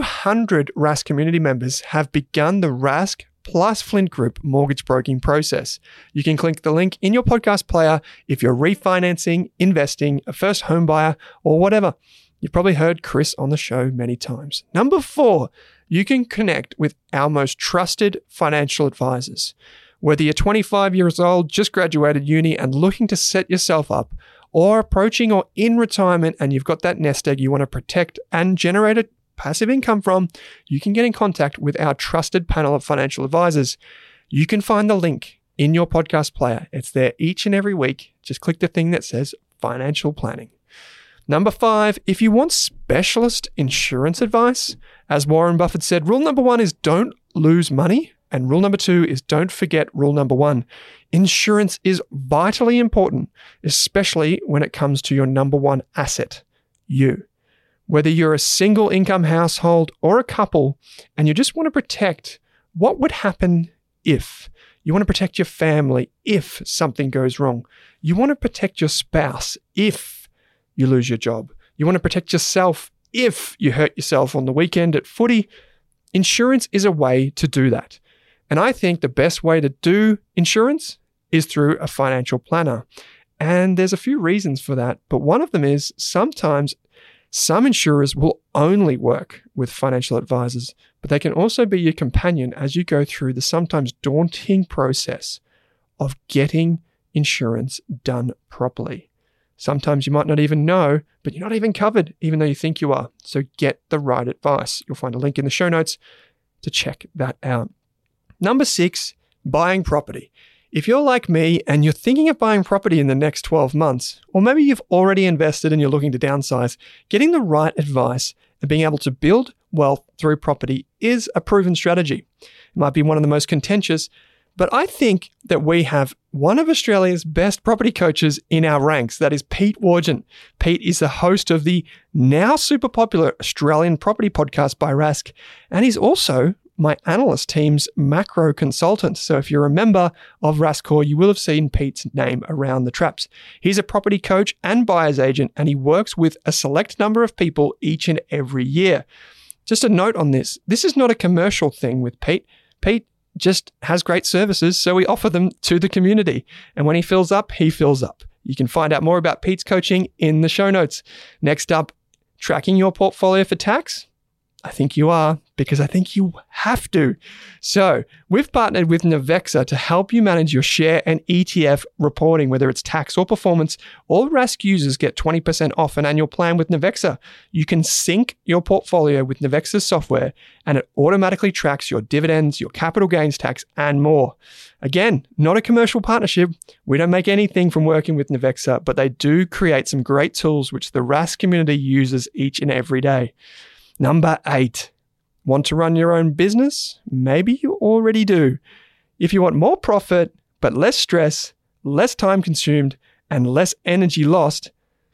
200 Rask community members have begun the Rask plus Flint Group mortgage broking process. You can click the link in your podcast player if you're refinancing, investing, a first home buyer, or whatever. You've probably heard Chris on the show many times. Number 4, you can connect with our most trusted financial advisors. Whether you're 25 years old, just graduated uni and looking to set yourself up, or approaching or in retirement and you've got that nest egg you want to protect and generate a passive income from, you can get in contact with our trusted panel of financial advisors. You can find the link in your podcast player. It's there each and every week. Just click the thing that says financial planning. Number 5, if you want specialist insurance advice, as Warren Buffett said, rule number 1 is don't lose money. And rule number 2 is don't forget rule number 1. Insurance is vitally important, especially when it comes to your number 1 asset, you. Whether you're a single income household or a couple, and you just want to protect what would happen if. You want to protect your family if something goes wrong. You want to protect your spouse if you lose your job. You want to protect yourself if you hurt yourself on the weekend at footy. Insurance is a way to do that. And I think the best way to do insurance is through a financial planner. And there's a few reasons for that, but one of them is sometimes some insurers will only work with financial advisors, but they can also be your companion as you go through the sometimes daunting process of getting insurance done properly. Sometimes you might not even know, but you're not even covered, even though you think you are. So get the right advice. You'll find a link in the show notes to check that out. Number 6, buying property. If you're like me and you're thinking of buying property in the next 12 months, or maybe you've already invested and you're looking to downsize, getting the right advice and being able to build wealth through property is a proven strategy. It might be one of the most contentious, but I think that we have one of Australia's best property coaches in our ranks. That is Pete Wargent. Pete is the host of the now super popular Australian property podcast by Rask, and he's also my analyst team's macro consultant. So if you're a member of Raskcore, you will have seen Pete's name around the traps. He's a property coach and buyer's agent, and he works with a select number of people each and every year. Just a note on this. This is not a commercial thing with Pete. Pete just has great services, so we offer them to the community. And when he fills up, he fills up. You can find out more about Pete's coaching in the show notes. Next up, tracking your portfolio for tax. I think you are, because I think you have to. So we've partnered with Navexa to help you manage your share and ETF reporting, whether it's tax or performance. All Rask users get 20% off an annual plan with Navexa. You can sync your portfolio with Navexa's software, and it automatically tracks your dividends, your capital gains tax, and more. Again, not a commercial partnership. We don't make anything from working with Navexa, but they do create some great tools which the Rask community uses each and every day. Number 8, want to run your own business? Maybe you already do. If you want more profit, but less stress, less time consumed, and less energy lost,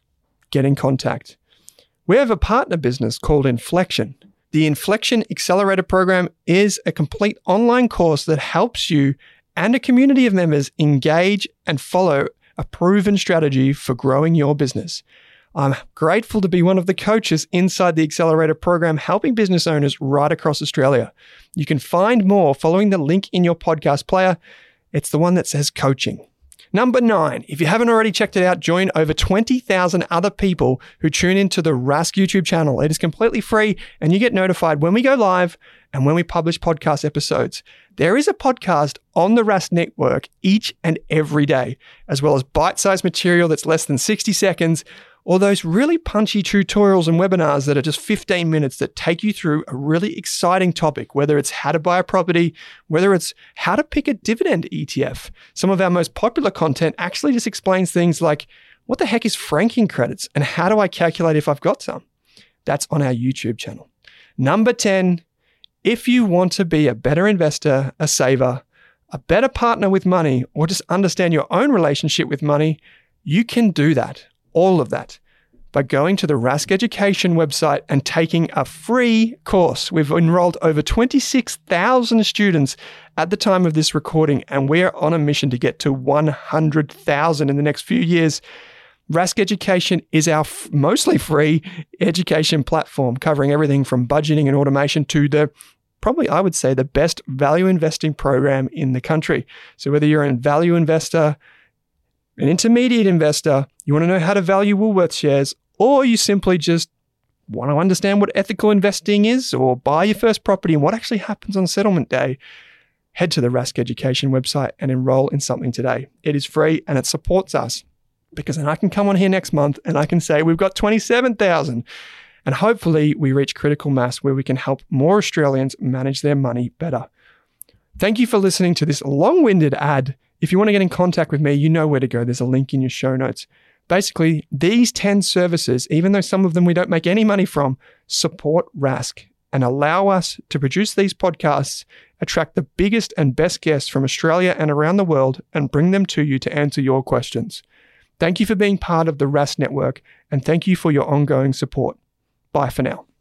get in contact. We have a partner business called Inflection. The Inflection Accelerator Program is a complete online course that helps you and a community of members engage and follow a proven strategy for growing your business. I'm grateful to be one of the coaches inside the Accelerator program, helping business owners right across Australia. You can find more following the link in your podcast player. It's the one that says coaching. Number 9, if you haven't already checked it out, join over 20,000 other people who tune into the Rask YouTube channel. It is completely free, and you get notified when we go live and when we publish podcast episodes. There is a podcast on the Rask network each and every day, as well as bite-sized material that's less than 60 seconds, or those really punchy tutorials and webinars that are just 15 minutes that take you through a really exciting topic, whether it's how to buy a property, whether it's how to pick a dividend ETF. Some of our most popular content actually just explains things like, what the heck is franking credits and how do I calculate if I've got some? That's on our YouTube channel. Number 10, if you want to be a better investor, a saver, a better partner with money, or just understand your own relationship with money, you can do that. All of that by going to the Rask Education website and taking a free course. We've enrolled over 26,000 students at the time of this recording, and we are on a mission to get to 100,000 in the next few years. Rask Education is our mostly free education platform, covering everything from budgeting and automation to probably, I would say, the best value investing program in the country. So whether you're a value investor, an intermediate investor, you want to know how to value Woolworths shares, or you simply just want to understand what ethical investing is or buy your first property and what actually happens on settlement day, head to the Rask Education website and enroll in something today. It is free and it supports us, because then I can come on here next month and I can say we've got 27,000, and hopefully we reach critical mass where we can help more Australians manage their money better. Thank you for listening to this long-winded ad. If you want to get in contact with me, you know where to go. There's a link in your show notes. Basically, these 10 services, even though some of them we don't make any money from, support Rask and allow us to produce these podcasts, attract the biggest and best guests from Australia and around the world, and bring them to you to answer your questions. Thank you for being part of the Rask Network, and thank you for your ongoing support. Bye for now.